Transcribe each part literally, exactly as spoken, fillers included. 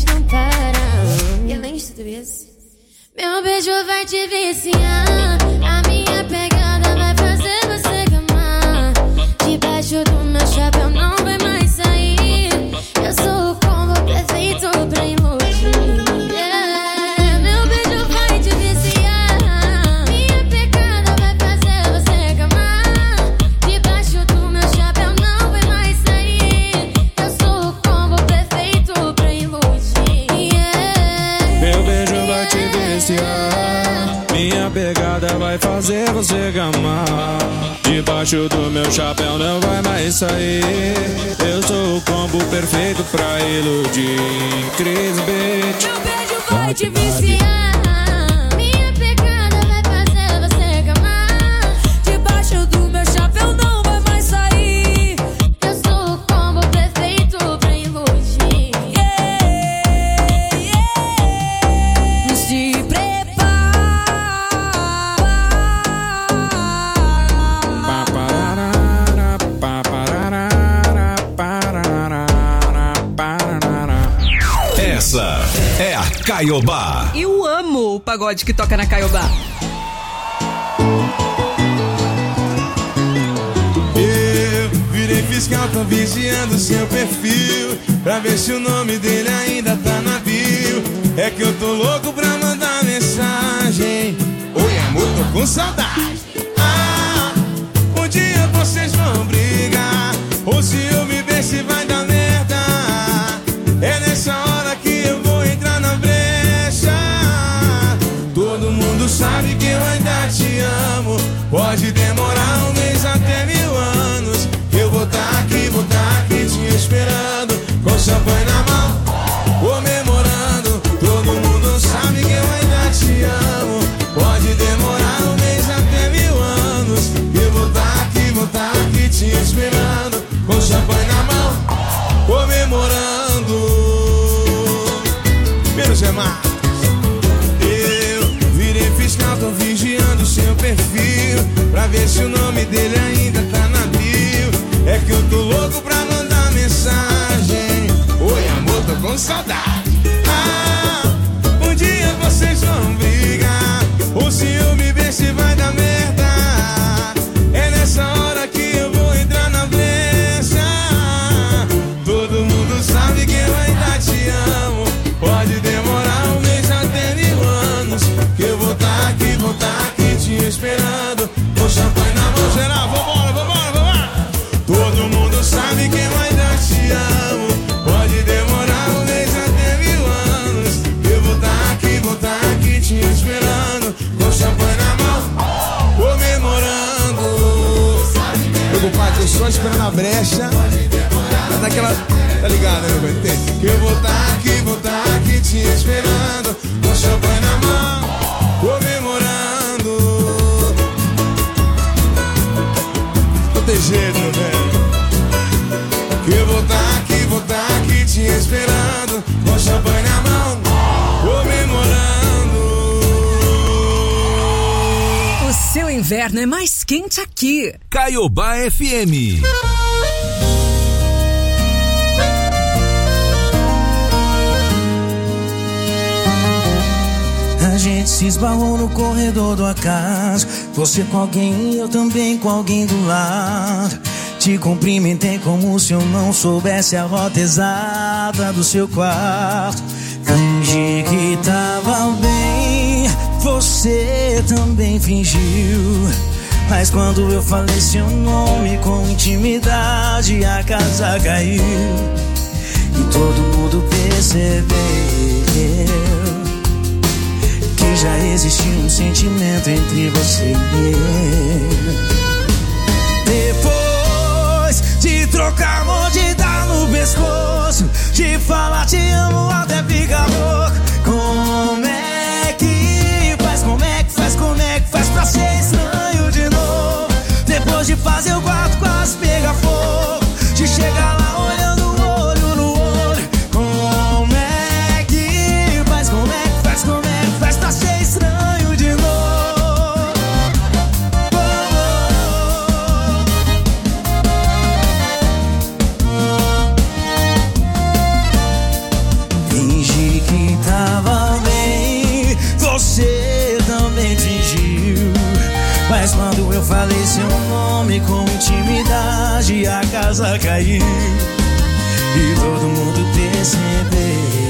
não param. E além de tudo isso, meu beijo vai te viciar. A minha pegada vai fazer você gamar. Debaixo do meu chapéu não vai mais sair. Eu sou o combo perfeito pra iludir. Yeah. Meu beijo vai te viciar. Minha pegada vai fazer você gamar. Debaixo do meu chapéu não vai mais sair. Eu sou o combo perfeito pra iludir. Yeah. Meu beijo vai te viciar. Minha pegada vai fazer você gamar. Debaixo do meu chapéu não vai mais sair. Eu sou o combo perfeito pra iludir. Chris Beat. Meu beijo vai te viciar. Minha pegada vai fazer você gamar. Debaixo do meu chapéu não vai mais sair. Eu sou o combo perfeito pra iludir. Yeah, yeah. Se prepara. Essa é a Caiobá. Eu amo o pagode que toca na Caiobá. Eu virei fiscal, tô vigiando seu perfil pra ver se o nome dele ainda tá na bio. É que eu tô louco pra mandar mensagem. Oi amor, tô com saudade. Ah, um dia vocês vão brigar. Ou se eu me ver se vai dar merda. É nessa hora que eu vou entrar na brecha. Todo mundo sabe que eu ainda te amo. Pode demorar um mês até mil anos. Eu vou tá aqui, vou tá aqui te esperando, com champanhe na mão, comemorando. Todo mundo sabe que eu ainda te amo. Pode demorar um mês até mil anos. Eu vou tá aqui, vou tá aqui te esperando, com champanhe na mão, comemorando. Menos é mais. Eu virei fiscal, tô vigiando seu perfil pra ver se o nome dele ainda tá na bio. É que eu tô louco pra mandar mensagem. Oi amor, tô com saudade. Ah, um dia vocês vão brigar. Ou se eu me ver se vai dar merda. É nessa hora que eu vou entrar na brecha. Todo mundo sabe que eu ainda te amo. Pode demorar um mês até mil anos. Que eu vou tá aqui, vou tá aqui te esperando, com champanhe na mão. Geral, vambora, vambora, vambora. Todo mundo sabe que eu ainda te amo. Pode demorar um mês até mil anos. Eu vou tá aqui, vou tá aqui te esperando, com champanhe na mão, comemorando. Meu compadre, eu só esperando a brecha. Naquela, tá ligado, né, meu pai? Entende? Que eu vou tá aqui, vou tá aqui te esperando, com champanhe na mão, comemorando. Não tem jeito, meu velho. Que eu vou tá aqui, vou tá aqui te esperando, com champanhe na mão, comemorando. O seu inverno é mais quente aqui. Caiobá F M. A gente se esbarrou no corredor do acaso. Você com alguém e eu também com alguém do lado. Te cumprimentei como se eu não soubesse a rota exata do seu quarto. Fingi que tava bem, você também fingiu. Mas quando eu falei seu nome com intimidade, a casa caiu. E todo mundo percebeu que já existia um sentimento entre você e eu. Depois de trocar mordida no pescoço, de falar te amo até ficar louco. Como é que faz, como é que faz, como é que faz pra ser estranho de novo? Depois de fazer o quarto quase pegar fogo, de chegar lá olhando o olho no olho. Como é que faz, como é que faz, como é que faz pra ser estranho de novo? falei seu nome com intimidade e a casa caiu e todo mundo percebeu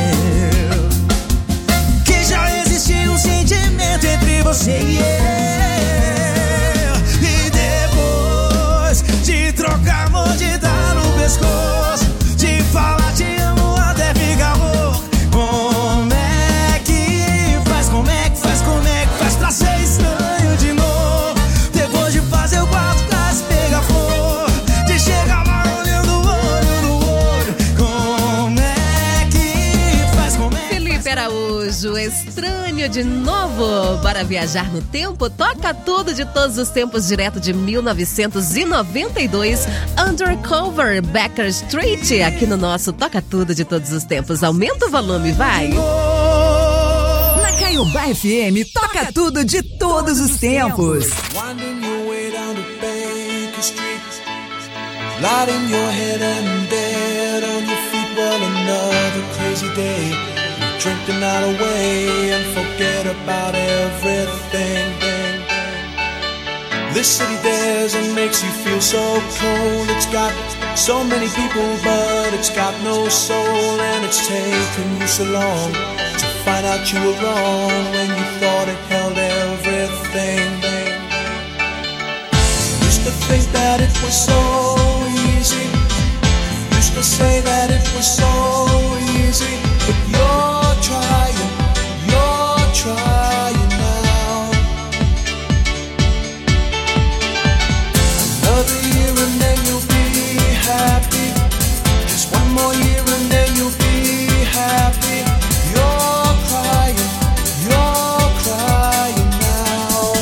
que já existia um sentimento entre você e eu. E depois de trocar amor, de dar no pescoço, de falar te amo até ficar louco, como é que faz, como é que faz, como é que faz pra ser estranho de novo? Depois de fazer o quarto quase pegar fogo, de chegar lá olhando olho no olho, como é que faz, como é que Felipe Araújo, estranho de novo. Bora viajar no tempo? Toca tudo de todos os tempos, direto de mil novecentos e noventa e dois, Undercover, Baker Street, aqui no nosso Toca Tudo de Todos os Tempos. Aumenta o volume, vai! Na Caiobá F M, toca tudo de todos os tempos. Winding your way down to Baker Street, lighting your head and dead on your feet. Well, another crazy day. Drink the night away and forget about everything. This city dares and makes you feel so cold. It's got so many people, but it's got no soul. And it's taken you so long to find out you were wrong when you thought it held everything. Used to think that it was so easy. Used to say that it was so easy. But you're trying, you're trying now. Another year and then you'll be happy. Just one more year and then you'll be happy. You're crying, you're crying now.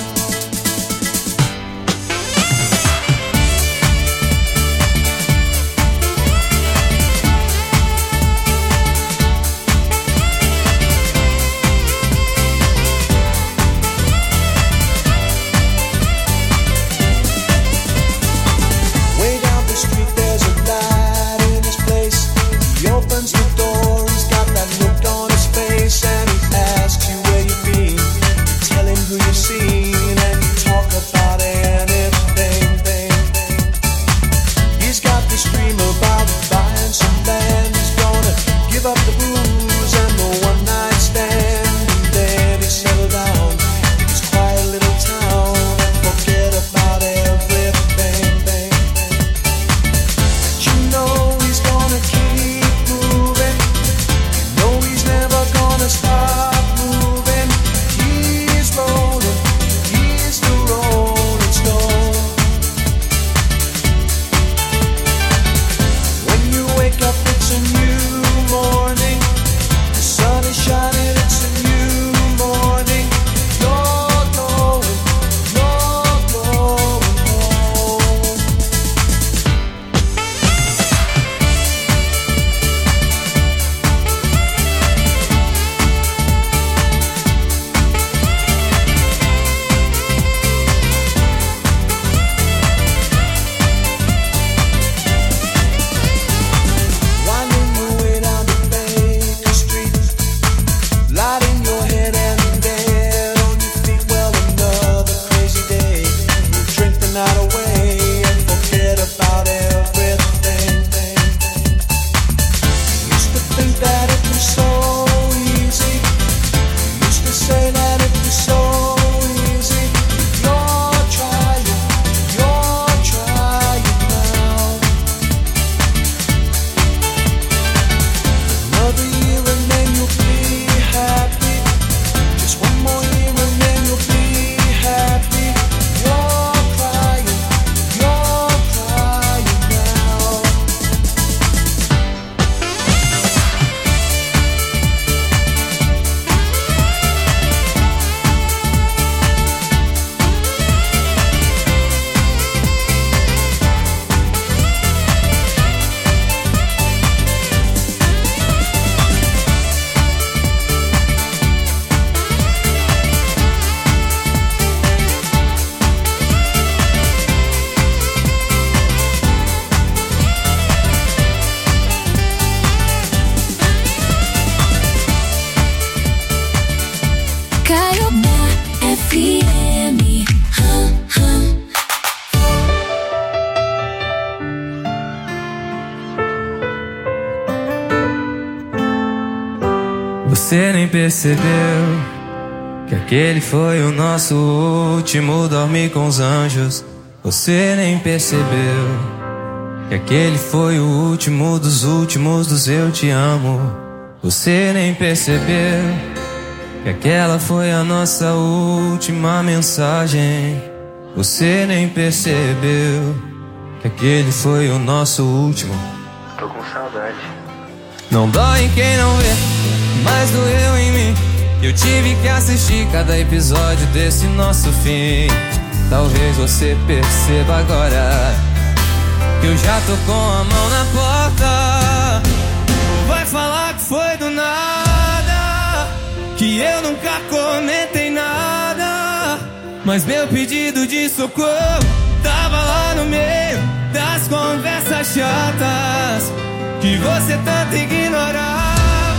Você nem percebeu que aquele foi o nosso último dormir com os anjos. Você nem percebeu que aquele foi o último dos últimos dos eu te amo. Você nem percebeu que aquela foi a nossa última mensagem. Você nem percebeu que aquele foi o nosso último. Tô com saudade. Não dói em quem não vê, mas doeu em mim. Eu tive que assistir cada episódio desse nosso fim. Talvez você perceba agora que eu já tô com a mão na porta. Ou vai falar que foi do nada, que eu nunca comentei nada, mas meu pedido de socorro tava lá no meio das conversas chatas que você tanto ignorava.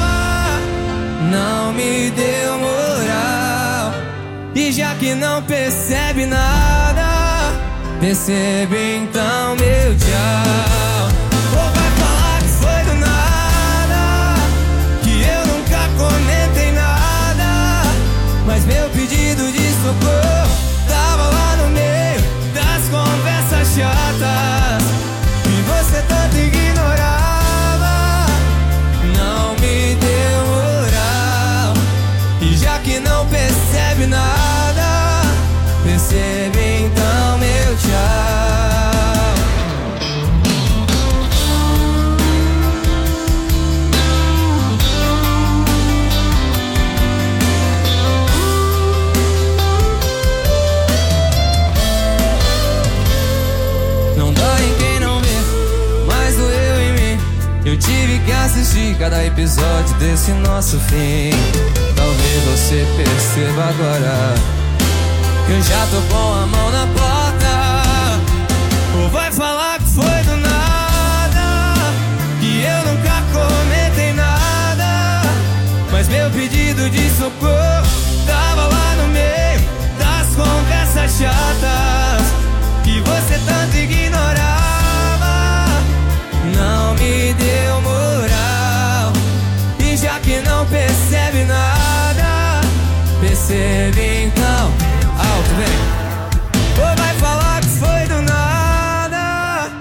Não me deu moral, e já que não percebe nada, percebe então meu tchau. Ou vai falar que foi do nada, que eu nunca comentei nada, mas meu pedido de socorro tava lá no meio das conversas chatas que você tanto ignorava. Não me deu moral, e já que não percebe nada, percebe então meu tchau. Não dói em quem não vê, mas doeu em mim. Eu tive que assistir cada episódio desse nosso fim. Talvez você perceba agora que eu já tô com a mão na porta. Ou vai falar que foi do nada, que eu nunca comentei nada, mas meu pedido de socorro tava lá no meio das conversas chatas que você tanto ignorava. Não me deu moral, e já que não percebe nada, percebe então. Alto, vem. Ou vai falar que foi do nada,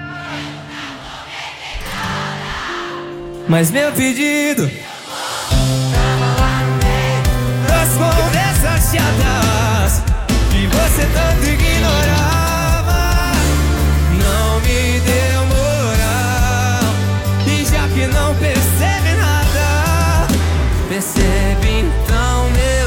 mas meu pedido tava lá no meio das conversas chatas que você tanto ignorava. Não me deu moral, e já que não percebe nada, percebe então meu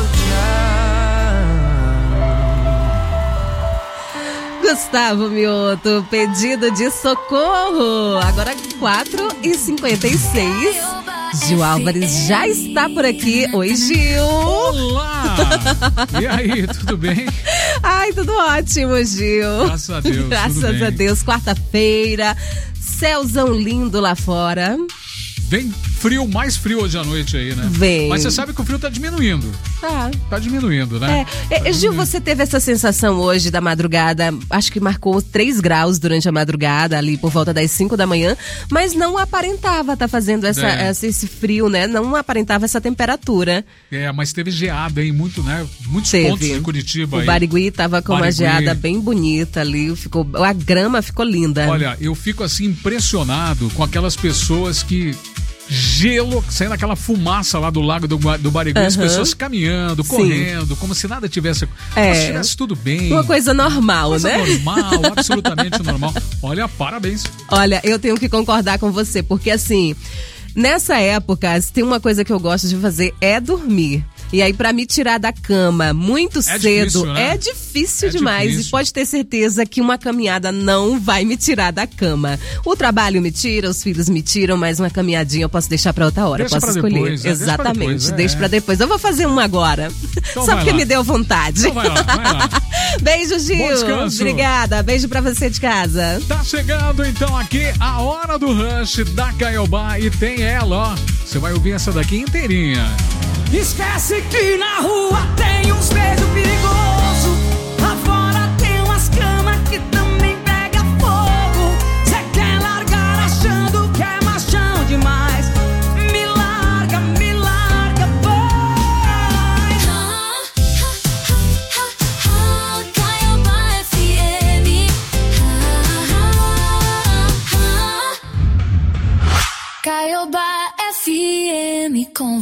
tchau. Gustavo Mioto, pedido de socorro. Agora quatro e cinquenta e seis. Gil Álvares já está por aqui. Oi, Gil. Olá! E aí, tudo bem? Ai, tudo ótimo, Gil. Graças a Deus. Graças tudo bem. a Deus. Quarta-feira, céuzão lindo lá fora. Vem frio, mais frio hoje à noite aí, né? Vem. Mas você sabe que o frio tá diminuindo. Tá. Tá diminuindo, né? É. É, Gil, você teve essa sensação hoje da madrugada, acho que marcou três graus durante a madrugada, ali por volta das cinco da manhã, mas não aparentava tá fazendo essa, É. essa- esse frio, né? Não aparentava essa temperatura. É, mas teve geada aí, muito, né? Muitos Teve. pontos de Curitiba O aí. Barigui tava com uma Barigui. geada bem bonita ali, ficou, a grama ficou linda. Olha, eu fico assim impressionado com aquelas pessoas que gelo, saindo aquela fumaça lá do lago do, Gua- do Barigui, as Aham. pessoas caminhando, Sim. correndo, como se nada tivesse, como É. se estivesse tudo bem. Uma coisa normal, Coisa né? normal, absolutamente normal. Olha, parabéns. Olha, eu tenho que concordar com você, porque assim, nessa época, se tem uma coisa que eu gosto de fazer é dormir. E aí, pra me tirar da cama muito É cedo, difícil, né? é difícil É demais. difícil. E pode ter certeza que uma caminhada não vai me tirar da cama. O trabalho me tira, os filhos me tiram, mas uma caminhadinha eu posso deixar pra outra hora. Deixa eu posso pra escolher. depois, é, deixa pra Exatamente, depois, é. deixa pra depois. Eu vou fazer uma agora. Então Só vai porque lá. me deu vontade. Então vai lá, vai lá. Beijo, Gil. Bom descanso. Obrigada. Beijo pra você de casa. Tá chegando então aqui a hora do Rush da Caiobá e tem ela, ó. Você vai ouvir essa daqui inteirinha. Esquece que na rua tem uns beijos perigosos. Lá fora tem umas camas que também pega fogo. Cê quer largar achando que é machão demais. Me larga, me larga,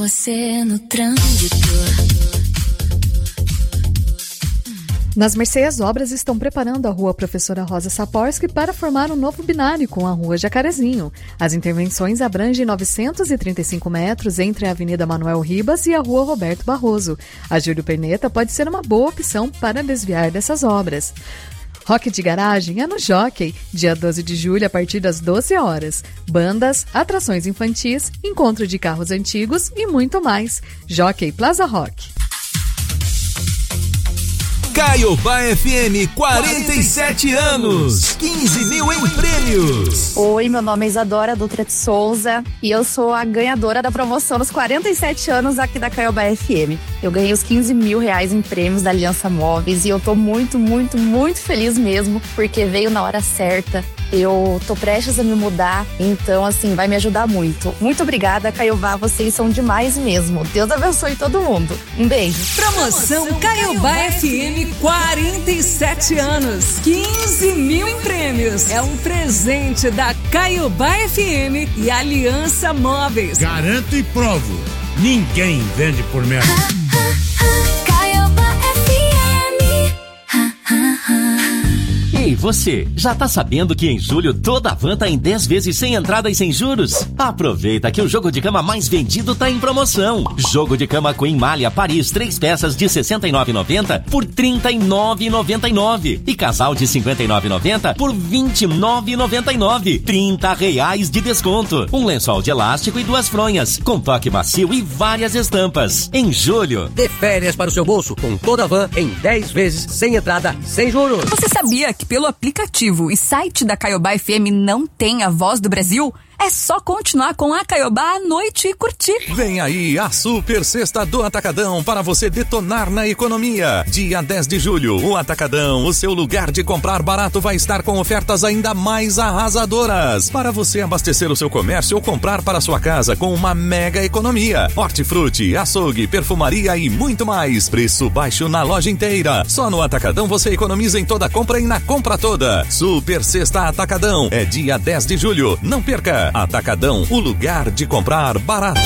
você no trânsito. Nas Mercês, obras estão preparando a Rua Professora Rosa Saporsky para formar um novo binário com a Rua Jacarezinho. As intervenções abrangem novecentos e trinta e cinco metros entre a Avenida Manuel Ribas e a Rua Roberto Barroso. A Júlio Perneta pode ser uma boa opção para desviar dessas obras. Rock de garagem é no Jockey, dia doze de julho a partir das doze horas. Bandas, atrações infantis, encontro de carros antigos e muito mais. Jockey Plaza Rock. Caiobá F M, quarenta e sete anos, quinze mil em prêmios. Oi, meu nome é Isadora Dutra de Souza e eu sou a ganhadora da promoção dos quarenta e sete anos aqui da Caiobá F M. Eu ganhei os quinze mil reais em prêmios da Aliança Móveis e eu tô muito, muito, muito feliz mesmo, porque veio na hora certa. Eu tô prestes a me mudar, então assim, vai me ajudar muito. Muito obrigada, Caiobá, vocês são demais mesmo. Deus abençoe todo mundo. Um beijo. Promoção Caiobá F M, quarenta e sete anos, quinze mil em prêmios. É um presente da Caiobá F M e Aliança Móveis. Garanto e provo, ninguém vende por menos. Ei, você, já tá sabendo que em julho toda a van tá em dez vezes sem entrada e sem juros? Aproveita que o jogo de cama mais vendido tá em promoção. Jogo de cama Queen Malha Paris, três peças de sessenta e nove reais e noventa centavos por trinta e nove reais e noventa e nove centavos. E casal de cinquenta e nove reais e noventa centavos por vinte e nove reais e noventa e nove centavos. trinta reais de desconto. Um lençol de elástico e duas fronhas, com toque macio e várias estampas. Em julho, dê férias para o seu bolso com toda a van em dez vezes sem entrada, sem juros. Você sabia que pelo aplicativo e site da Caiobá F M não tem a voz do Brasil? É só continuar com a Caiobá à noite e curtir. Vem aí a Super Sexta do Atacadão para você detonar na economia. Dia dez de julho, o Atacadão, o seu lugar de comprar barato, vai estar com ofertas ainda mais arrasadoras. Para você abastecer o seu comércio ou comprar para sua casa com uma mega economia. Hortifruti, açougue, perfumaria e muito mais. Preço baixo na loja inteira. Só no Atacadão você economiza em toda compra e na compra toda. Super Sexta Atacadão. É dia dez de julho. Não perca. Atacadão, o lugar de comprar barato.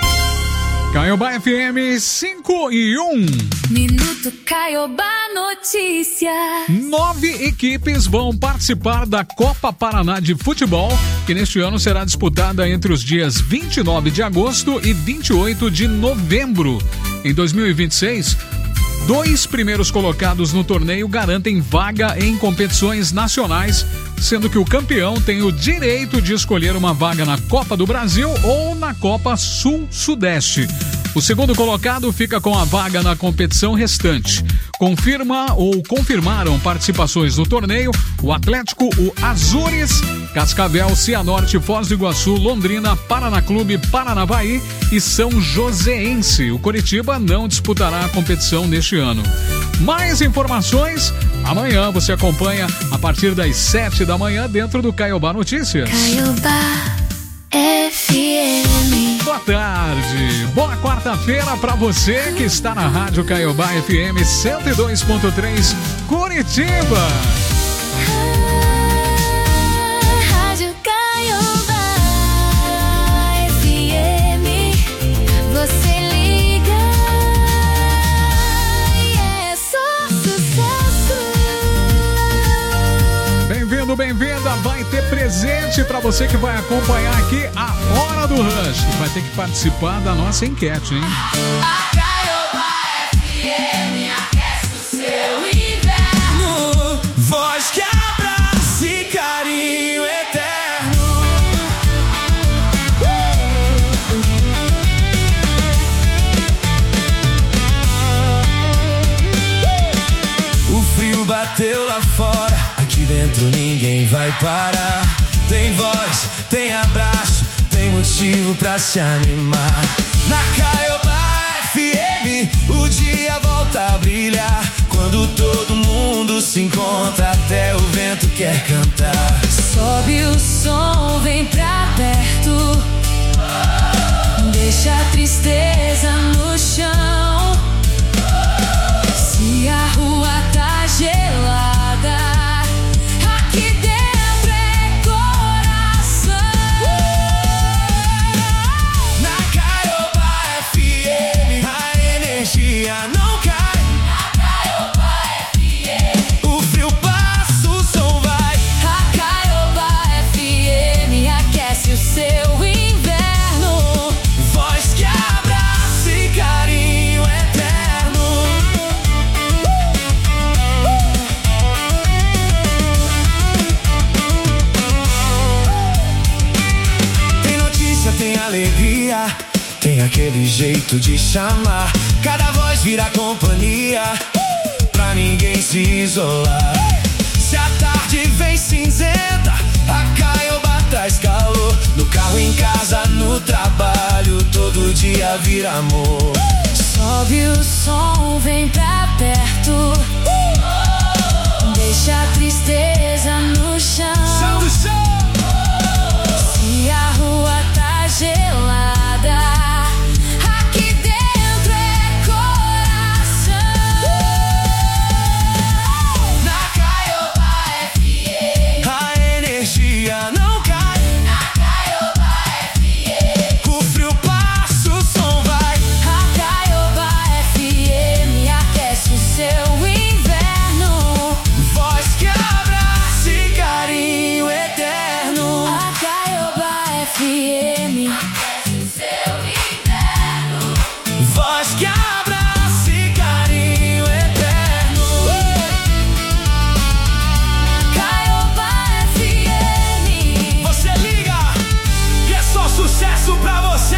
Caiobá F M cinco e um. Minuto Caiobá Notícia. Nove equipes vão participar da Copa Paraná de Futebol, que neste ano será disputada entre os dias vinte e nove de agosto e vinte e oito de novembro. Em dois mil e vinte e seis, dois primeiros colocados no torneio garantem vaga em competições nacionais, sendo que o campeão tem o direito de escolher uma vaga na Copa do Brasil ou na Copa Sul-Sudeste. O segundo colocado fica com a vaga na competição restante. Confirma ou confirmaram participações no torneio o Atlético, o Azures, Cascavel, Cianorte, Foz do Iguaçu, Londrina, Paraná Clube, Paranavaí e São Joséense. O Coritiba não disputará a competição neste ano. Mais informações, amanhã você acompanha a partir das sete da manhã dentro do Caiobá Notícias. Caiobá F M. Boa tarde, boa quarta-feira pra você que está na Rádio Caiobá F M cento e dois ponto três Curitiba. Rádio Caiobá F M. Você liga e é só sucesso. Bem-vindo, bem-vinda, vai ter presente pra você que vai acompanhar aqui a Hora do Rush. Vai ter que participar da nossa enquete, hein? A Caiobá F M aquece o seu inverno. Voz que abraça e carinho eterno. O frio bateu lá fora, aqui dentro ninguém vai parar. Tem voz, tem abraço, tem motivo pra se animar. Na Caiobá F M, o dia volta a brilhar. Quando todo mundo se encontra, até o vento quer cantar. Sobe o som, vem pra perto. Deixa a tristeza no chão. Se a rua tá gelada, F energia não cai. A Caioba F M. O frio passa, o som vai. A Caioba F M aquece o seu inverno. Voz que abraça e carinho eterno. Tem notícia, tem alegria, tem aquele jeito de chamar. Cada voz vira companhia, pra ninguém se isolar. Se a tarde vem cinzenta, a Caioba traz calor. No carro, em casa, no trabalho, todo dia vira amor. Sobe o som, vem pra perto. Deixa a tristeza no chão. Se a rua tá gelada, aqui dentro é coração. Na Caioba F M, a energia não cai. Na Caioba F M, o frio passa, o som vai. A Caioba F M aquece o seu inverno. Voz que abraça e carinho eterno. A Caioba F M aquece o seu inverno. Voz que abraça e carinho eterno. Caioba F M. Você liga, que é só sucesso pra você.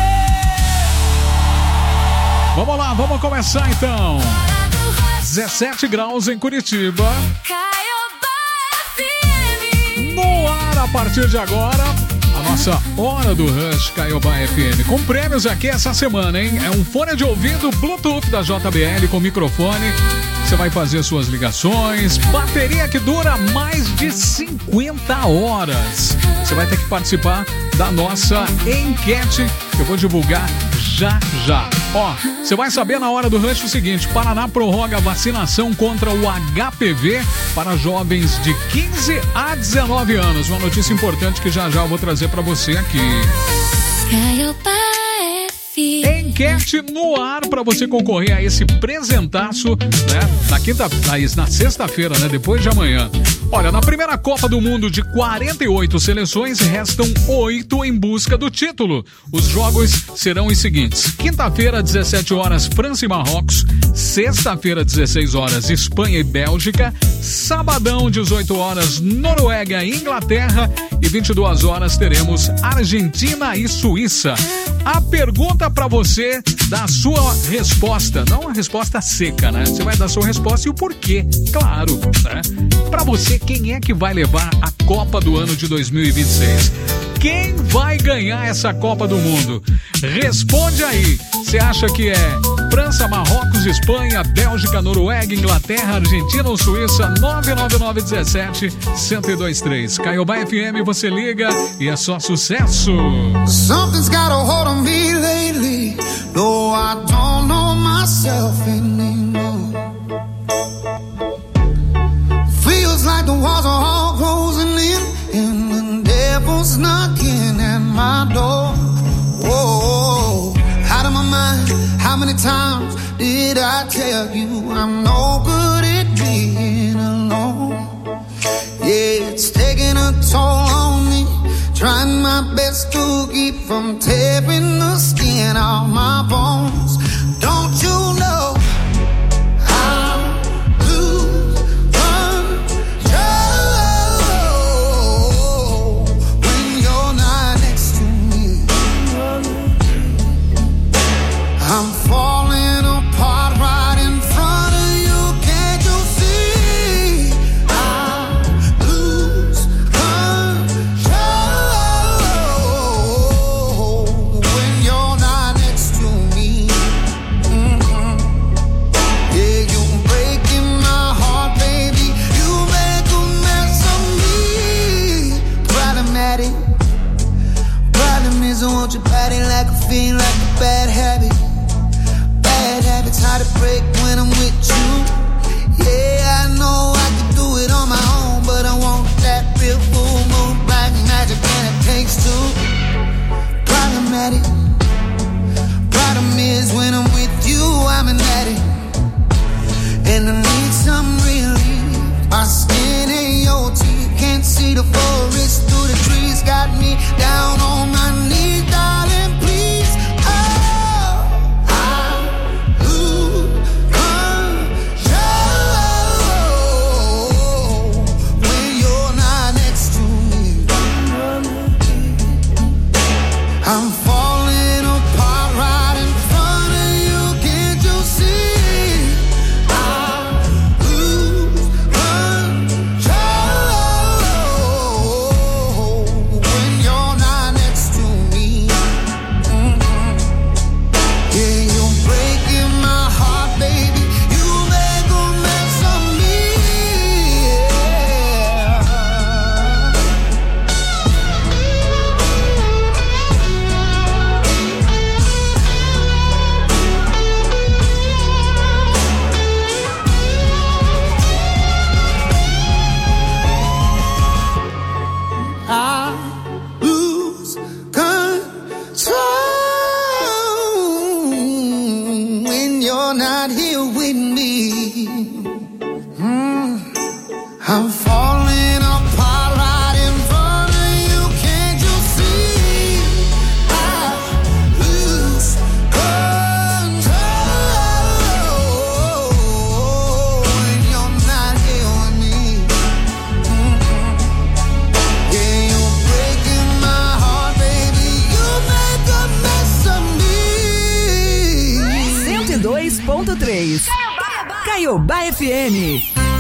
Vamos lá, vamos começar então. dezessete graus em Curitiba. Caioba F M. No ar a partir de agora, a nossa Hora do Rush Caioba F M. Com prêmios aqui essa semana, hein? É um fone de ouvido Bluetooth da J B L com microfone. Você vai fazer suas ligações. Bateria que dura mais de cinquenta horas. Você vai ter que participar da nossa enquete que eu vou divulgar já já. Ó, você vai saber na Hora do Rush o seguinte: Paraná prorroga a vacinação contra o H P V para jovens de quinze a dezenove anos. Uma notícia importante que já já eu vou trazer para você aqui. Caioba F M. Enquete no ar para você concorrer a esse presentaço, né? Na quinta, na sexta-feira, né? Depois de amanhã. Olha, na primeira Copa do Mundo de quarenta e oito seleções, restam oito em busca do título. Os jogos serão os seguintes: quinta-feira, dezessete horas, França e Marrocos. Sexta-feira, dezesseis horas, Espanha e Bélgica. Sabadão, dezoito horas, Noruega e Inglaterra. E vinte e duas horas teremos Argentina e Suíça. A pergunta para você dar a sua resposta, não a resposta seca, né? Você vai dar a sua resposta e o porquê, claro, né? Para você, quem é que vai levar a Copa do ano de dois mil e vinte e seis? Quem vai ganhar essa Copa do Mundo? Responde aí. Você acha que é França, Marrocos, Espanha, Bélgica, Noruega, Inglaterra, Argentina ou Suíça? nove nove nove um sete, um zero dois três. Caioba F M, você liga e é só sucesso. Something's got a hold on me lately. No, I don't know myself anymore. Feels like the walls are all closing in and the devil's knocking at my door. Whoa, out of my mind. How many times did I tell you I'm no good at being alone? Yeah, it's taking a toll on me. Trying my best to keep from tearing the skin off my bones. Don't you know I'll lose control when you're not next to me? I'm falling apart right in front of you. Can't you see? I'll lose control when you're not next to me. Mm-hmm. Yeah, you're breaking my heart, baby. You make a mess of me. Problematic. Problem is I want your body like a fiend, like a bad habit. Bad habits hard to break when I'm with you. Yeah, I know I can do it on my own, but I want that real full moon black magic, and it takes two. Problematic. Problem is when I'm with you, I'm an addict. you're not here with me. Mm, I'm falling apart right in front of you. Can't you see? I lose control when you're not here with me. Mm-hmm. Yeah, you're breaking my heart, baby. You make a mess of me. cento e dois ponto três Caiobá F M.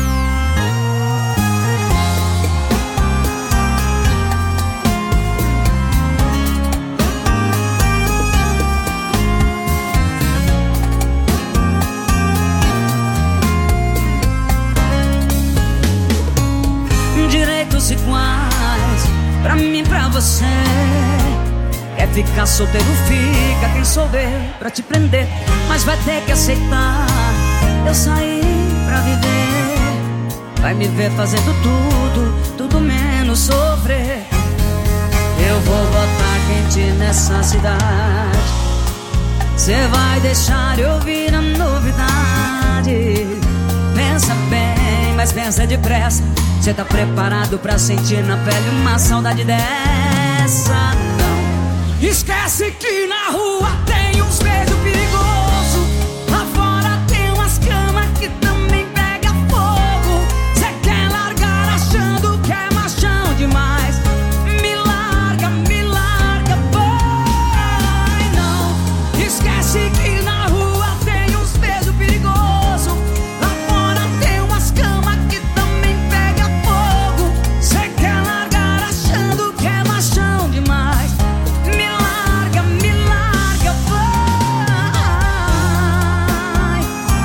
Direitos iguais pra mim e pra você. Quer ficar solteiro, fica. Quem sou eu pra te prender? Mas vai ter que aceitar. Eu saí pra viver. Vai me ver fazendo tudo, tudo menos sofrer. Eu vou botar quente nessa cidade. Cê vai deixar eu ouvir a novidade. Pensa bem, mas pensa depressa. Cê tá preparado pra sentir na pele uma saudade dessa? Não. Esquece que na rua tem uns beijos perigosos. Lá fora tem umas camas que também pega fogo. Cê quer largar achando que é machão demais. Me larga, me larga, vai. Não. Esquece que na rua tem uns beijos perigosos. Lá fora tem umas camas que também pega fogo. Cê quer largar achando que é machão demais. Me larga, me larga, vai.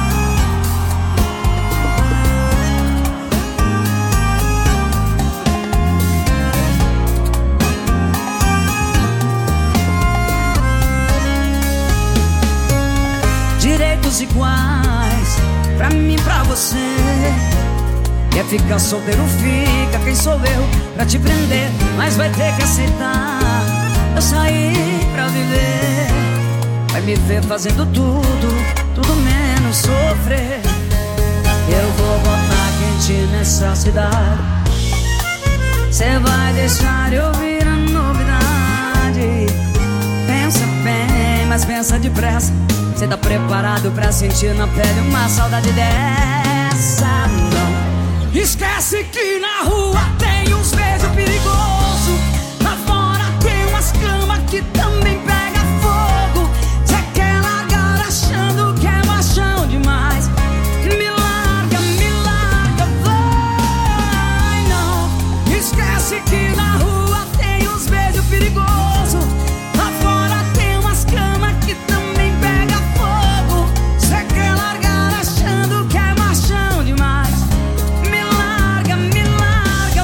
Direitos iguais pra mim e pra você. Quer ficar solteiro, fica. Quem sou eu pra te prender? Mas vai ter que aceitar. Eu saí pra viver. Vai me ver fazendo tudo, tudo menos sofrer. Eu vou botar quente nessa cidade. Cê vai deixar eu ouvir a novidade. Pensa bem, mas pensa depressa. Cê tá preparado pra sentir na pele uma saudade dessa? Não. Esquece que na rua tem uns beijos perigosos. Lá fora tem umas camas que também pega fogo. Cê quer largar achando que é machão demais. Me larga, me larga, vai. Não. Esquece que na rua tem uns beijos perigosos. Lá fora tem umas camas que também pega fogo. Cê quer largar achando que é machão demais. Me larga, me larga,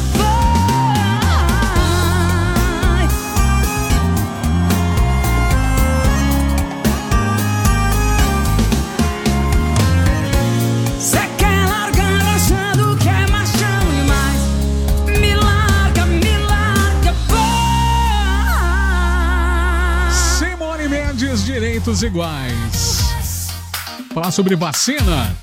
vai. Cê quer largar achando que é machão demais. Me larga, me larga, vai. Simone Mendes, direitos iguais. Falar sobre vacina.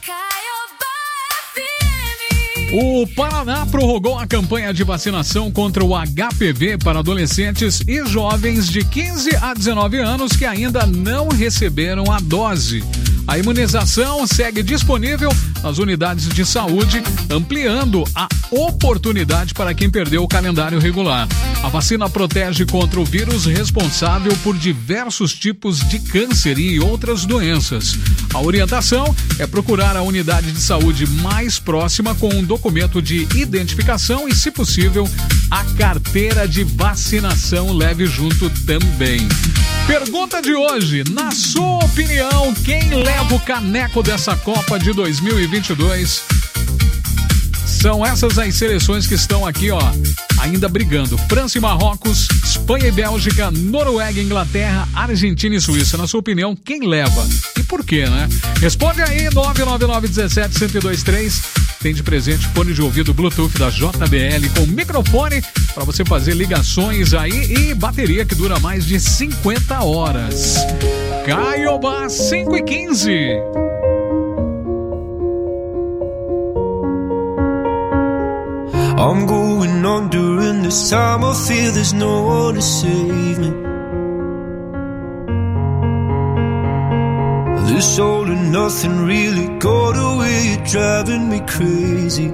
O Paraná prorrogou a campanha de vacinação contra o H P V para adolescentes e jovens de quinze a dezenove anos que ainda não receberam a dose. A imunização segue disponível nas unidades de saúde, ampliando a oportunidade para quem perdeu o calendário regular. A vacina protege contra o vírus responsável por diversos tipos de câncer e outras doenças. A orientação é procurar a unidade de saúde mais próxima com um documento de identificação e, se possível, a carteira de vacinação leve junto também. Pergunta de hoje, na sua opinião, quem leva o caneco dessa Copa de dois mil e vinte e dois? São essas as seleções que estão aqui, ó, ainda brigando. França e Marrocos, Espanha e Bélgica, Noruega e Inglaterra, Argentina e Suíça. Na sua opinião, quem leva? E por quê, né? Responde aí, nove nove nove um sete, um zero dois três. Tem de presente fone de ouvido Bluetooth da J B L com microfone para você fazer ligações aí e bateria que dura mais de cinquenta horas. Caiobá cinco e quinze. I'm going under, and this time I feel there's no one to save me. This all and nothing really got away, you're driving me crazy.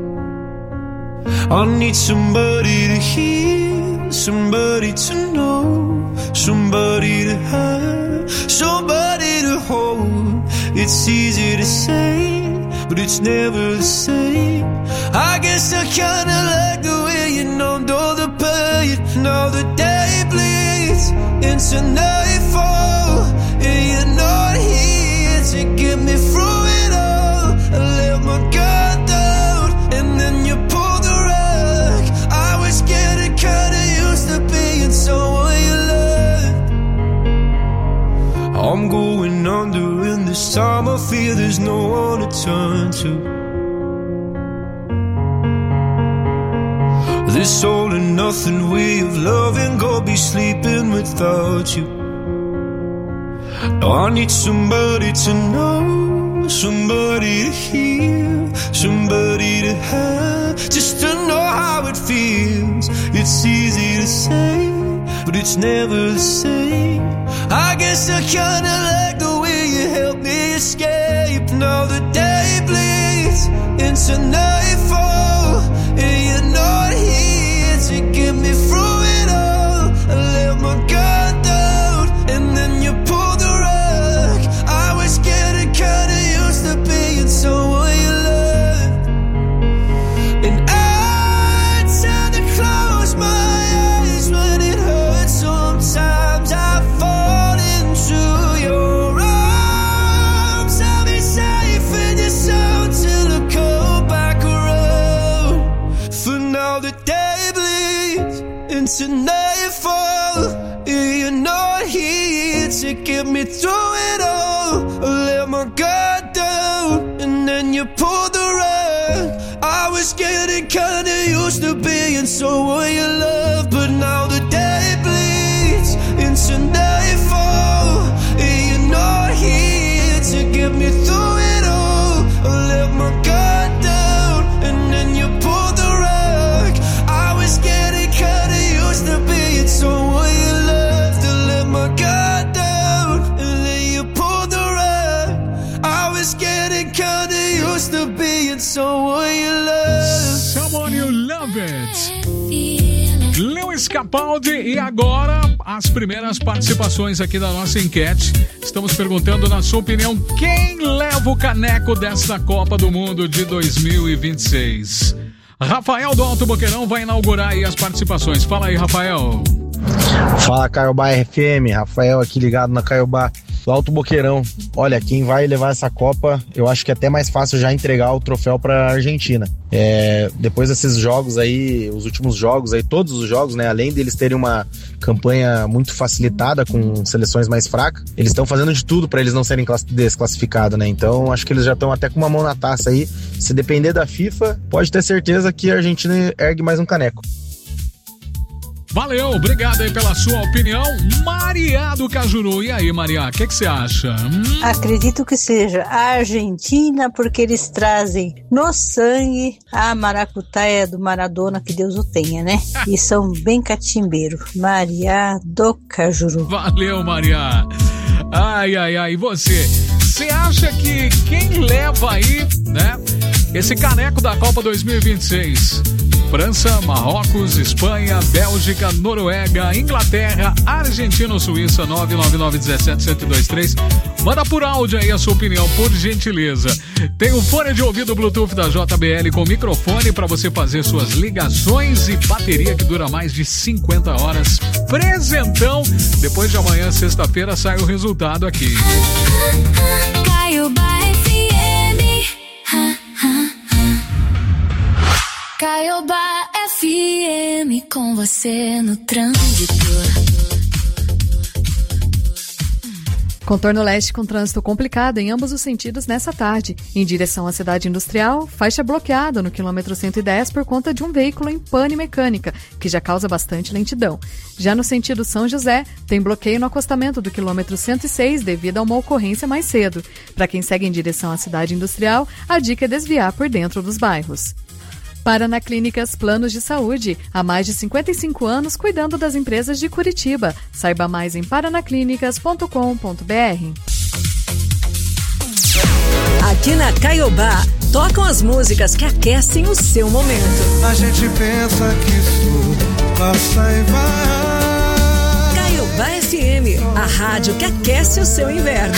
I need somebody to hear, somebody to know, somebody to have, somebody to hold. It's easy to say, but it's never the same. I guess I kinda like the way you numbed all the pain. Now the day bleeds into nightfall, and you're not here to get me through it all. I let my guard down, and then you pulled the rug. I was getting kinda used to being someone you loved. I'm going under, and this time I feel there's no one to turn to. This all and nothing way of loving, go be sleeping without you. Now I need somebody to know, somebody to hear, somebody to have, just to know how it feels. It's easy to say, but it's never the same. I guess I kinda like the way you help me escape. Now the day bleeds into nightfall, and you're not here to get me through it all. I let my guard down, and then you pulled the rug. I was getting kinda used to being someone you loved, and I tend to close my eyes when it hurts. Sometimes I fall into your arms. I'll be safe in your sound till I come back around. For now the day bleeds into nightfall, and you're not here to get me through it all. I let my guard down, and then you pulled the rug. I was getting kinda used to being someone you love, but now the day bleeds into nightfall, and you're not here to get me through it all. I let my guard down, and then you pulled the rug. I was getting kinda used to being someone you loved. To let my guard down, and then you pulled the rug. I was getting kinda used to being someone you love. Someone you love it. Lewis Capaldi, e agora as primeiras participações aqui da nossa enquete. Estamos perguntando, na sua opinião, quem leva o caneco desta Copa do Mundo de dois mil e vinte e seis? Rafael do Alto Boqueirão vai inaugurar aí as participações. Fala aí, Rafael. Fala, Caiobá F M, Rafael aqui ligado na Caiobá do Alto Boqueirão. Olha, quem vai levar essa Copa, eu acho que é até mais fácil já entregar o troféu para a Argentina. É, depois desses jogos aí, os últimos jogos aí, todos os jogos, né, além deles terem uma campanha muito facilitada com seleções mais fracas, eles estão fazendo de tudo para eles não serem desclassificados, né? Então acho que eles já estão até com uma mão na taça aí. Se depender da FIFA, pode ter certeza que a Argentina ergue mais um caneco. Valeu, obrigado aí pela sua opinião. Maria do Cajuru. E aí, Maria, o que você acha? Hum? Acredito que seja a Argentina, porque eles trazem no sangue a maracutaia do Maradona, que Deus o tenha, né? E são bem catimbeiros. Maria do Cajuru. Valeu, Maria. Ai, ai, ai, e você? Você acha que quem leva aí, né, esse caneco da Copa dois mil e vinte e seis? França, Marrocos, Espanha, Bélgica, Noruega, Inglaterra, Argentina ou Suíça? Nove nove nove um sete um zero dois três. Manda por áudio aí a sua opinião, por gentileza. Tem o fone de ouvido Bluetooth da J B L com microfone para você fazer suas ligações e bateria que dura mais de cinquenta horas. Presentão. Depois de amanhã, sexta-feira, sai o resultado aqui. Caiobá F M. Caiobá F M com você no trânsito. Contorno Leste com trânsito complicado em ambos os sentidos nessa tarde. Em direção à cidade industrial, faixa bloqueada no quilômetro cento e dez por conta de um veículo em pane mecânica, que já causa bastante lentidão. Já no sentido São José, tem bloqueio no acostamento do quilômetro cento e seis devido a uma ocorrência mais cedo. Para quem segue em direção à cidade industrial, a dica é desviar por dentro dos bairros. Paraná Clínicas Planos de Saúde, há mais de cinquenta e cinco anos cuidando das empresas de Curitiba. Saiba mais em paranaclínicas ponto com ponto b r. Aqui na Caiobá, tocam as músicas que aquecem o seu momento. A gente pensa que isso passa e vai. Caiobá F M, a rádio que aquece o seu inverno.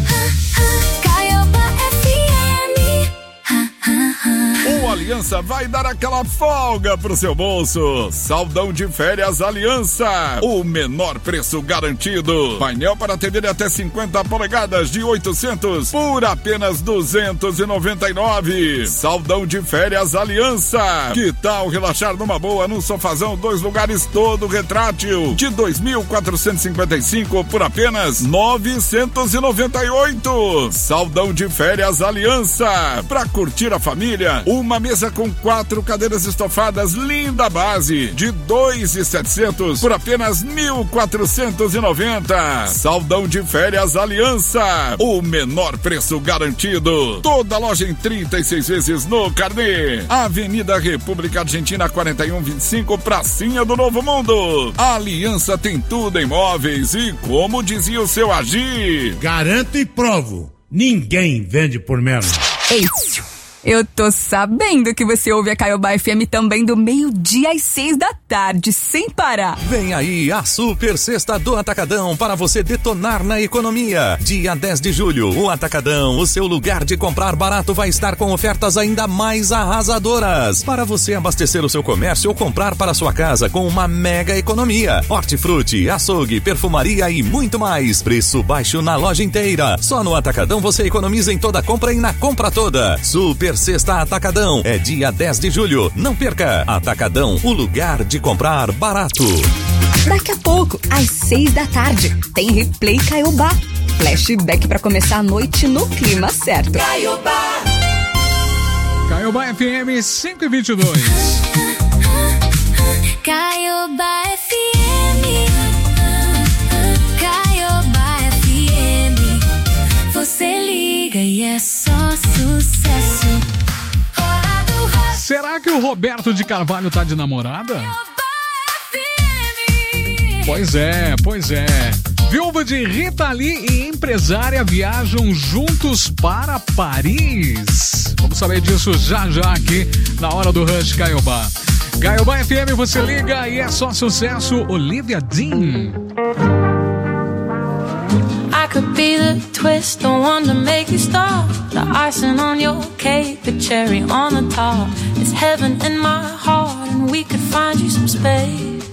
O Aliança vai dar aquela folga pro seu bolso. Saldão de férias Aliança. O menor preço garantido. Painel para T V de até cinquenta polegadas de oitocentos por apenas duzentos e noventa e nove. Saldão de férias Aliança. Que tal relaxar numa boa num sofazão dois lugares todo retrátil de dois mil quatrocentos e cinquenta e cinco por apenas novecentos e noventa e oito. Saldão de férias Aliança. Pra curtir a família, uma mesa com quatro cadeiras estofadas, linda base, de dois mil e setecentos por apenas mil quatrocentos e noventa. Saldão de férias Aliança, o menor preço garantido. Toda loja em trinta e seis vezes no carnê. Avenida República Argentina quarenta e um vinte e cinco, pracinha do Novo Mundo. A Aliança tem tudo em móveis e, como dizia o seu Agir, garanto e provo, ninguém vende por menos. Ei, eu tô sabendo que você ouve a Caiobá F M também do meio-dia às seis da tarde, sem parar. Vem aí a Super Sexta do Atacadão para você detonar na economia. Dia dez de julho, o Atacadão, o seu lugar de comprar barato, vai estar com ofertas ainda mais arrasadoras. Para você abastecer o seu comércio ou comprar para sua casa com uma mega economia. Hortifruti, açougue, perfumaria e muito mais. Preço baixo na loja inteira. Só no Atacadão você economiza em toda compra e na compra toda. Super Sexta Atacadão, é dia dez de julho. Não perca! Atacadão, o lugar de comprar barato. Daqui a pouco, às seis da tarde, tem Replay Caiobá. Flashback para começar a noite no clima certo. Caiobá! Caiobá F M cinco e vinte e dois. Caiobá F M. Caiobá F M. Você liga e é só sucesso. Será que o Roberto de Carvalho tá de namorada? Pois é, pois é. Viúva de Rita Lee e empresária viajam juntos para Paris. Vamos saber disso já já aqui na hora do Rush Caiobá. Caiobá F M, você liga e é só sucesso. Olivia Dean. I could be the twist, the one to make you stop. The icing on your cake, the cherry on the top. It's heaven in my heart, and we could find you some space.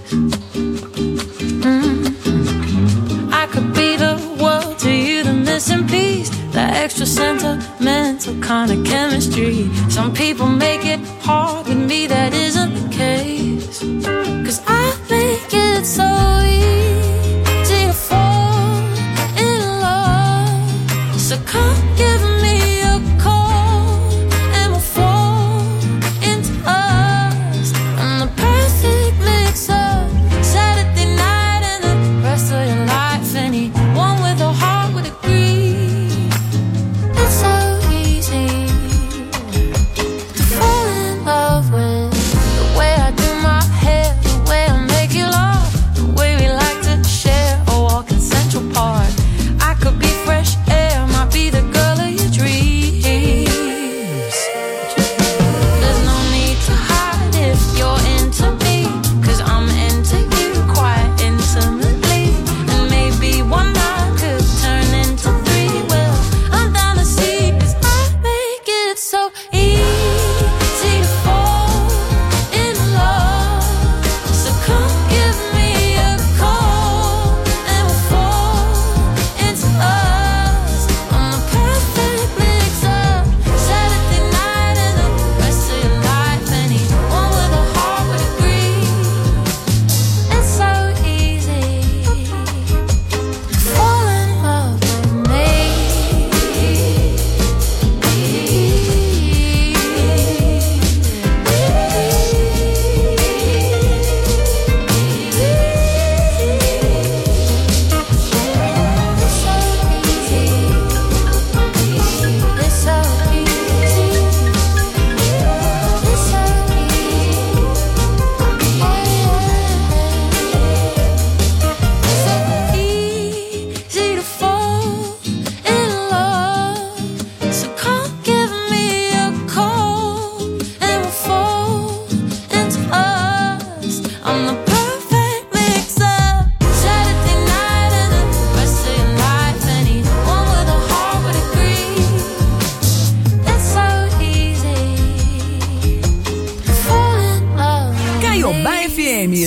Mm-hmm. I could be the world to you, the missing piece, the extra sentimental kind of chemistry. Some people make it hard, with me that isn't the case. 'Cause I make it so easy to fall in love. So come give me a call and we'll fall into us. I'm the perfect mix of Saturday night and the rest of your life. Anyone with a heart would agree. It's so easy to fall in love with the way I do my hair, the way I make you laugh, the way we like to share a walk in Central Park. I could be fresh air, might be the girl of your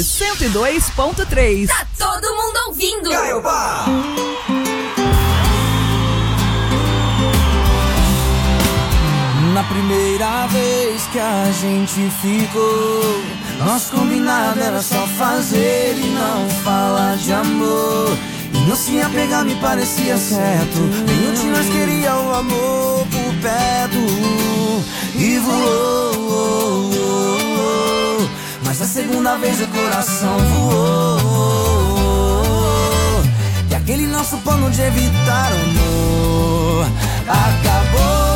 M cento e dois ponto três. Tá todo mundo ouvindo. Caiobá. Na primeira vez que a gente ficou, nosso combinado era só fazer e não falar de amor. E não se apegar me parecia certo, nenhum de nós queria o amor por perto. E voou, mas a segunda vez o coração voou. E aquele nosso plano de evitar o amor acabou.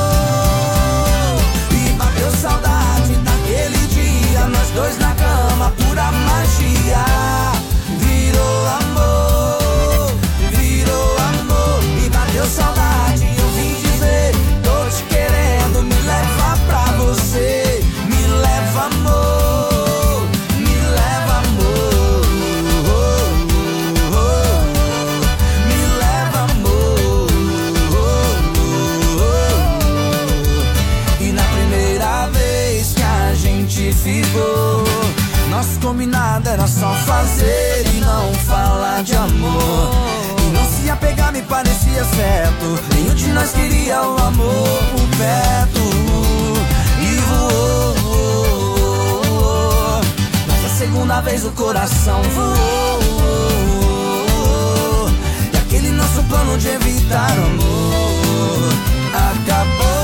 Saudade daquele dia, nós dois na cama, pura magia. Virou amor, virou amor. Me bateu saudade, eu vim dizer, tô te querendo, me leva pra você. Me leva amor, me leva amor. Me leva amor. E na primeira vez que a gente ficou, nosso combinado era só fazer e não falar de amor. E não se apegar me parecia certo, nenhum de nós queria o amor por perto. E voou, mas a segunda vez o coração voou. E aquele nosso plano de evitar o amor acabou.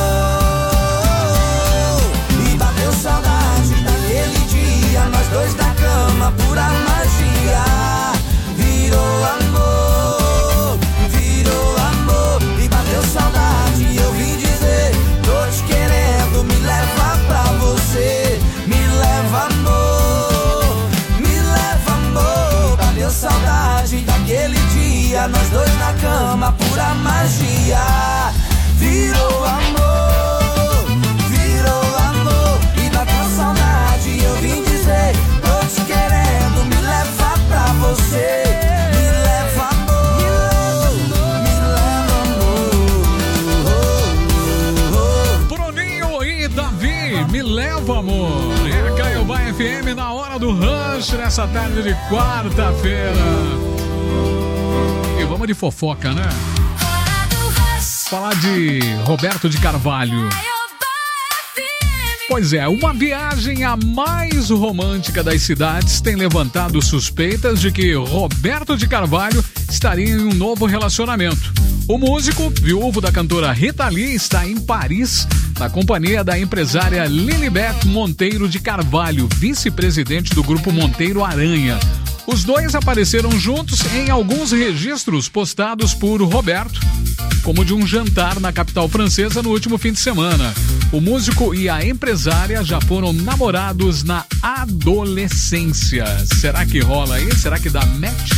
Saudade daquele dia, nós dois na cama, pura magia. Virou amor, virou amor. Me bateu saudade e eu vim dizer, tô te querendo, me leva pra você. Me leva amor, me leva amor. Bateu saudade daquele dia, nós dois na cama, pura magia. Virou amor, virou amor. Saudade, eu vim dizer, tô te querendo, me leva pra você. Me leva amor, me leva amor. Bruninho e Davi, me leva amor. É a Caiobá F M na hora do rush nessa tarde de quarta-feira. E vamos de fofoca, né? Falar de Roberto de Carvalho. Pois é, uma viagem a mais romântica das cidades tem levantado suspeitas de que Roberto de Carvalho estaria em um novo relacionamento. O músico, viúvo da cantora Rita Lee, está em Paris, na companhia da empresária Lilibet Monteiro de Carvalho, vice-presidente do grupo Monteiro Aranha. Os dois apareceram juntos em alguns registros postados por Roberto, como de um jantar na capital francesa no último fim de semana. O músico e a empresária já foram namorados na adolescência. Será que rola aí? Será que dá match?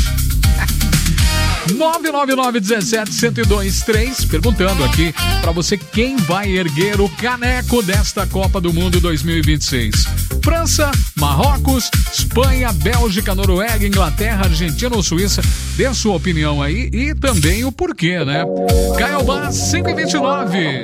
nove nove nove um sete um zero dois três, perguntando aqui pra você quem vai erguer o caneco desta Copa do Mundo dois mil e vinte e seis. França, Marrocos, Espanha, Bélgica, Noruega, Inglaterra, Argentina ou Suíça? Dê sua opinião aí e também o porquê, né? Caiobá cinco e vinte e nove.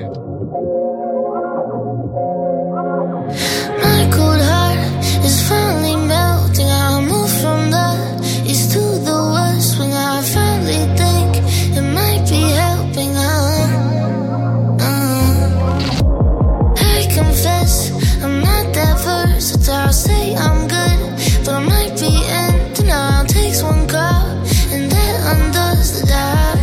My cold heart is finally melting. I move from the east to the west when I finally think it might be helping. Uh, uh. I confess I'm not that versatile. I'll say I'm good, but I might be in denial. Takes one call and that undoes the job.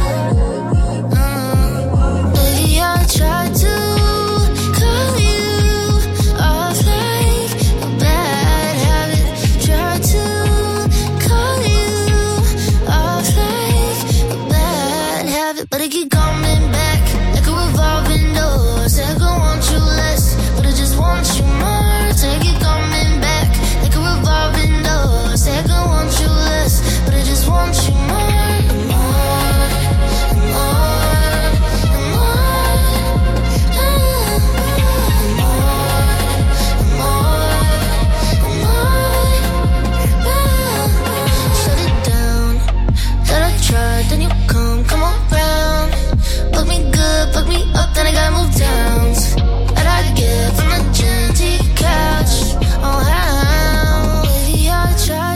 Uh, baby, I tried to call you off like a bad habit. Try to call you off like a bad habit, but I keep coming back like a revolving door. Said I want you less, but I just want you more. Take it coming back like a revolving door. Said I want you less, but I just want you more. Then you come, come around. Book me good, book me up, then I gotta move down. That I get from the gently couch. Oh, how? Maybe I try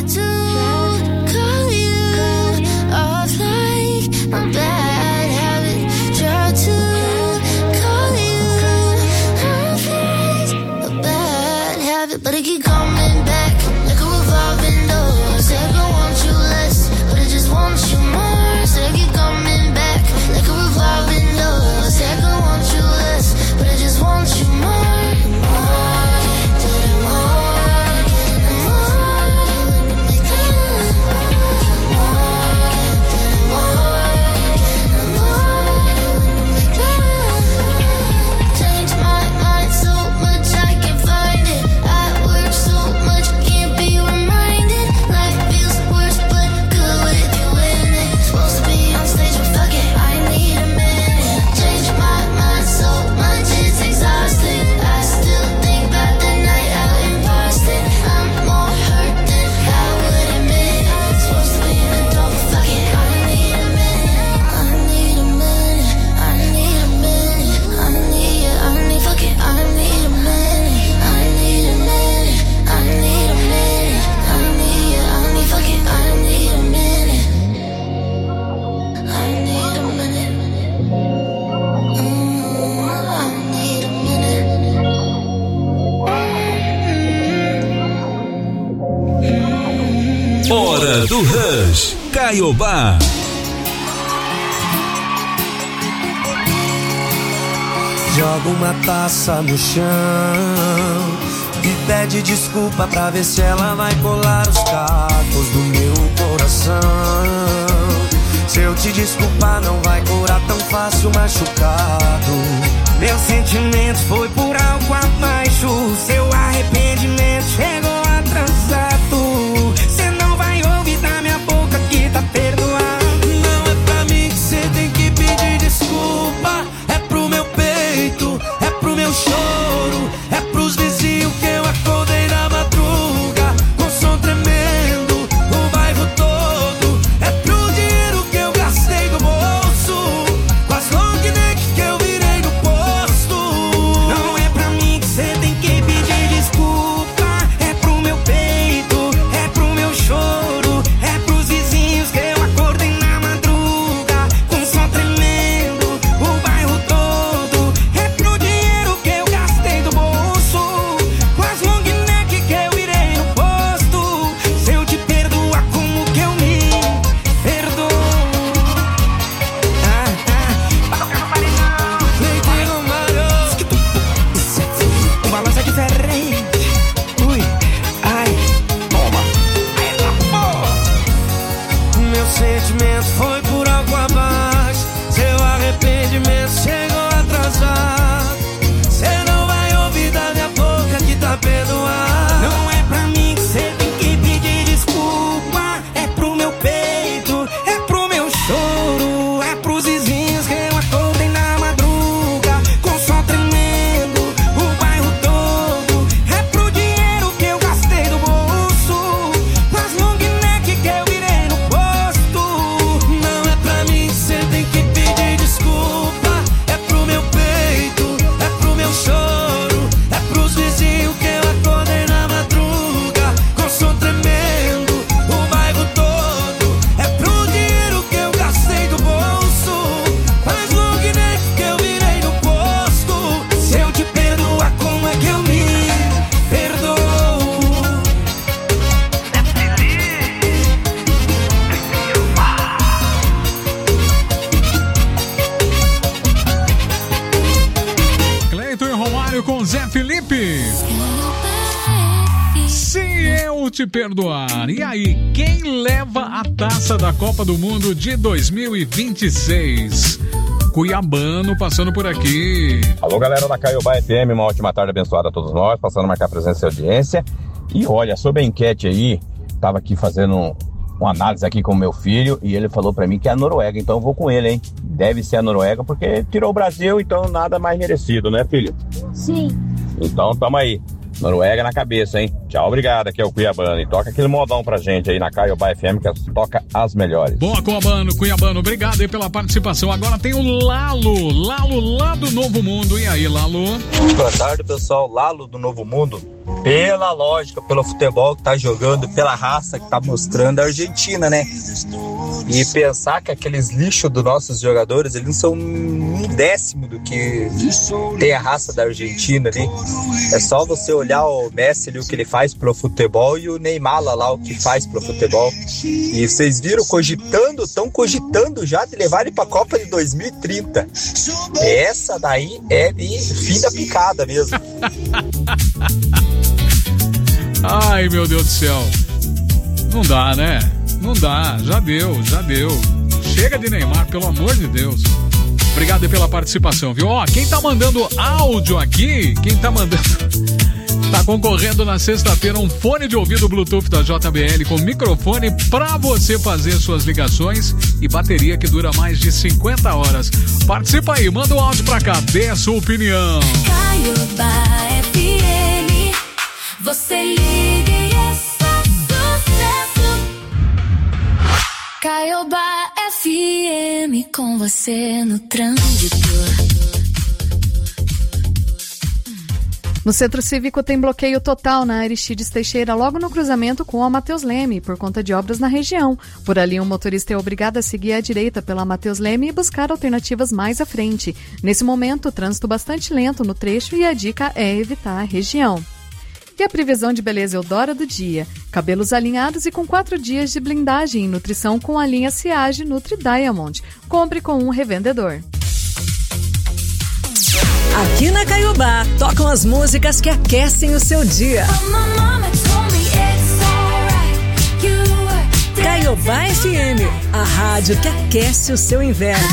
hora do Rush. Caiobá. Joga uma taça no chão e pede desculpa pra ver se ela vai colar os cacos do meu coração. Se eu te desculpar não vai curar tão fácil machucado. Meu sentimento foi por algo abaixo. Seu arrependimento chegou atrasado. Cê não vai ouvir da minha boca que tá perdoado. Não é pra mim que cê tem que pedir desculpa. É pro meu peito, é pro meu choro, é pros vizinhos que eu acordei na madruga com som tremendo, o bairro todo. É pro dinheiro que eu gastei do bolso, com as long neck que eu virei no posto. Não é pra mim que cê tem que pedir desculpa. É pro meu peito, é pro meu choro, é pros vizinhos que eu acordei na madruga com som tremendo, o bairro todo. É pro dinheiro que eu gastei do bolso, com as long neck que eu virei no posto. Se eu te perdoar, como que eu me perdoo? Ah, ah, toca no paredão, Cleiton Romário. O balanço é diferente. Ui, ai, toma. Ai, tá bom. Meu sentimento foi por algo abaixo. Seu arrependimento chegou atrasado. Cê não vai ouvir da minha boca que tá perdoado. Não é pra mim que cê tem que pedir desculpa. É pro meu peito, é pro meu choro, é pros vizinhos que eu acordei na madruga com som tremendo, o bairro todo. É pro dinheiro que eu gastei do bolso, com as long neck que eu virei no posto. Não é pra mim que cê tem que pedir desculpa. É pro meu peito, é pro meu choro, é pros vizinhos que eu acordei na madruga com som tremendo, o bairro todo. É pro dinheiro que eu gastei do bolso, com as long neck que eu virei no posto. Se eu te perdoar, como é que eu me perdoo? Cleiton e Romário com Zé Felipe. Se eu te perdoar. E aí, quem leva a taça da Copa do Mundo de dois mil e vinte e seis? Cuiabano passando por aqui. Alô, galera da Caiobá F M, uma ótima tarde abençoada a todos nós, passando a marcar presença e audiência. E olha, sobre a enquete aí, tava aqui fazendo uma análise aqui com o meu filho e ele falou pra mim que é a Noruega, então eu vou com ele, hein? Deve ser a Noruega, porque tirou o Brasil, então nada mais merecido, né, filho? Sim. Então tamo aí, Noruega na cabeça, hein? Tchau, obrigado, aqui é o Cuiabano. E toca aquele modão pra gente aí na Caiobá F M, que toca as melhores. Boa, Cuiabano, Cuiabano, obrigado aí pela participação. Agora tem o Lalo, Lalo lá do Novo Mundo. E aí, Lalo? Boa tarde, pessoal. Lalo do Novo Mundo. Pela lógica, pelo futebol que tá jogando, pela raça que tá mostrando a Argentina, né? E pensar que aqueles lixos dos nossos jogadores, eles não são um décimo do que tem a raça da Argentina ali. É só você olhar o Messi ali, o que ele faz pro futebol, e o Neymar lá, o que faz pro futebol. E vocês viram, cogitando, estão cogitando já de levar ele pra Copa de dois mil e trinta. Essa daí é de fim da picada mesmo. Ai, meu Deus do céu. Não dá, né? Não dá. Já deu, já deu. Chega de Neymar, pelo amor de Deus. Obrigado aí pela participação, viu? Ó, quem tá mandando áudio aqui, quem tá mandando... Tá concorrendo na sexta-feira um fone de ouvido Bluetooth da J B L com microfone pra você fazer suas ligações e bateria que dura mais de cinquenta horas. Participa aí, manda um áudio pra cá, dê a sua opinião. Caiobá F M, você liga e é só sucesso. Caiobá F M, com você no trânsito. No Centro Cívico tem bloqueio total na Aristides Teixeira, logo no cruzamento com a Mateus Leme, por conta de obras na região. Por ali, um motorista é obrigado a seguir à direita pela Mateus Leme e buscar alternativas mais à frente. Nesse momento, o trânsito bastante lento no trecho e a dica é evitar a região. E a previsão de beleza Eudora do dia. Cabelos alinhados e com quatro dias de blindagem e nutrição com a linha Ciage Nutri Diamond. Compre com um revendedor. Aqui na Caiobá, tocam as músicas que aquecem o seu dia. Caiobá F M, a rádio que aquece o seu inverno.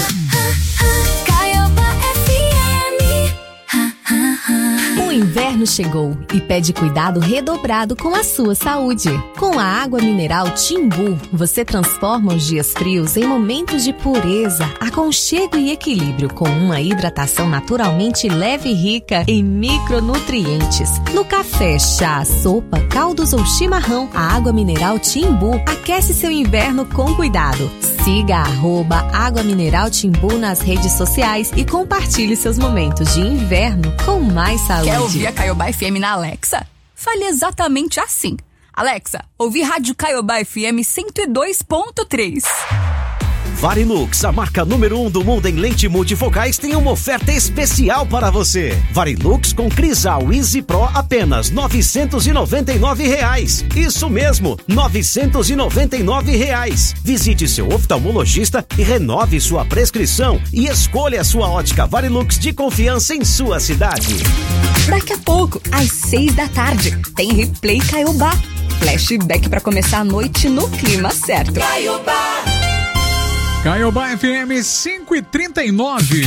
O inverno chegou e pede cuidado redobrado com a sua saúde. Com a água mineral Timbu, você transforma os dias frios em momentos de pureza, aconchego e equilíbrio, com uma hidratação naturalmente leve e rica em micronutrientes. No café, chá, sopa, caldos ou chimarrão, a água mineral Timbu aquece seu inverno com cuidado. Siga arroba Água Mineral Timbu nas redes sociais e compartilhe seus momentos de inverno com mais saúde. Quer ouvir a Caiobá F M na Alexa? Fale exatamente assim. Alexa, ouvi Rádio Caiobá F M cento e dois ponto três. Varilux, a marca número um do mundo em lente multifocais, tem uma oferta especial para você. Varilux com Crisal Easy Pro apenas novecentos e noventa e nove reais. Isso mesmo, novecentos e noventa e nove reais. Visite seu oftalmologista e renove sua prescrição e escolha a sua ótica Varilux de confiança em sua cidade. Daqui a pouco, às seis da tarde, tem Replay Caiobá. Flashback para começar a noite no clima certo. Caiobá! Caiobá F M cinco e trinta e nove.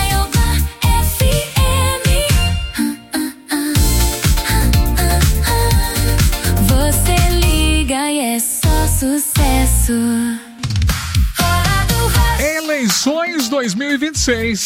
Você liga e é só sucesso. Eleições dois mil e vinte e seis.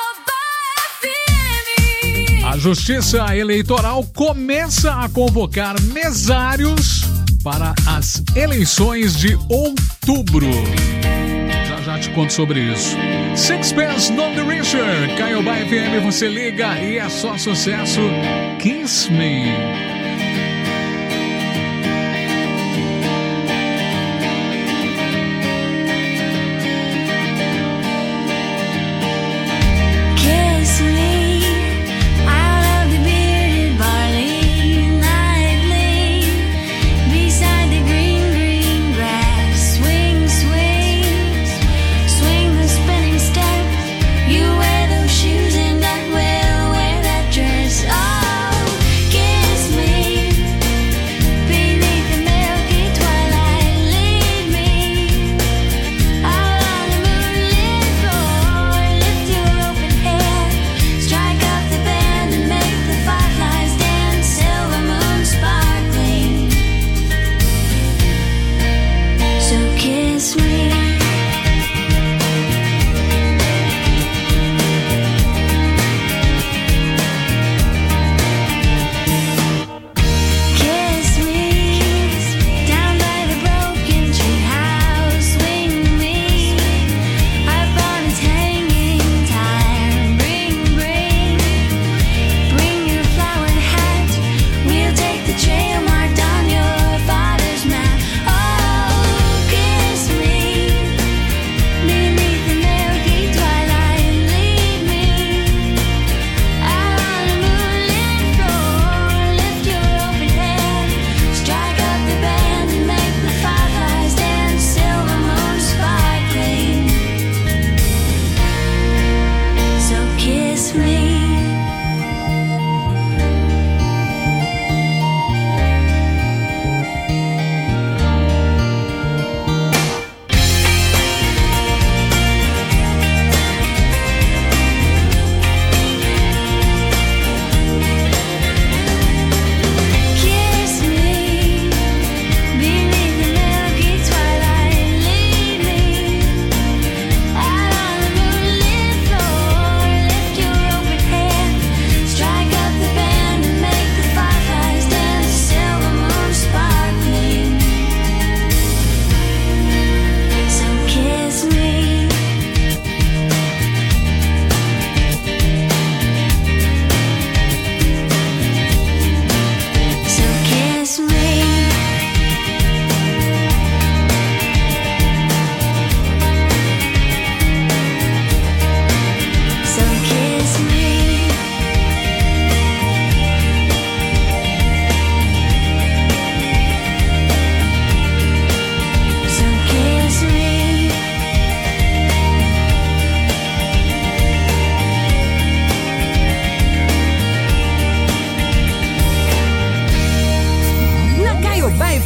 A Justiça Eleitoral começa a convocar mesários para as eleições de outubro. Já te conto sobre isso. Sixpence None the Richer, Caiobá F M, você liga e é só sucesso. Kiss Me. Shoes and I will wear that dress. Oh, kiss me.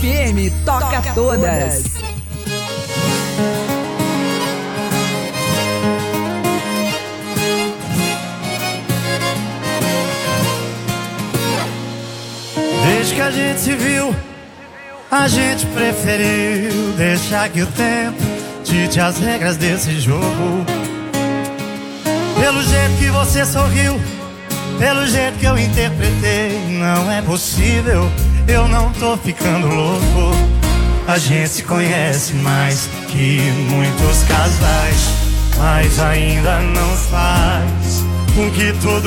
F M toca todas. Desde que a gente se viu, a gente preferiu deixar que o tempo dite as regras desse jogo. Pelo jeito que você sorriu, pelo jeito que eu interpretei, não é possível, eu não tô ficando louco. A gente se conhece mais que muitos casais, mas ainda não faz com que todo